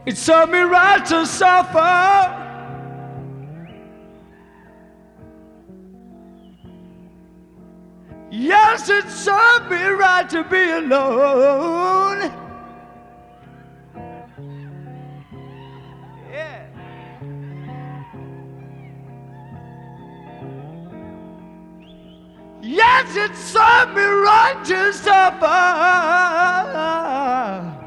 It served me right to suffer. Yes, it served me right to be alone. Yeah. Yes, it served me right to suffer.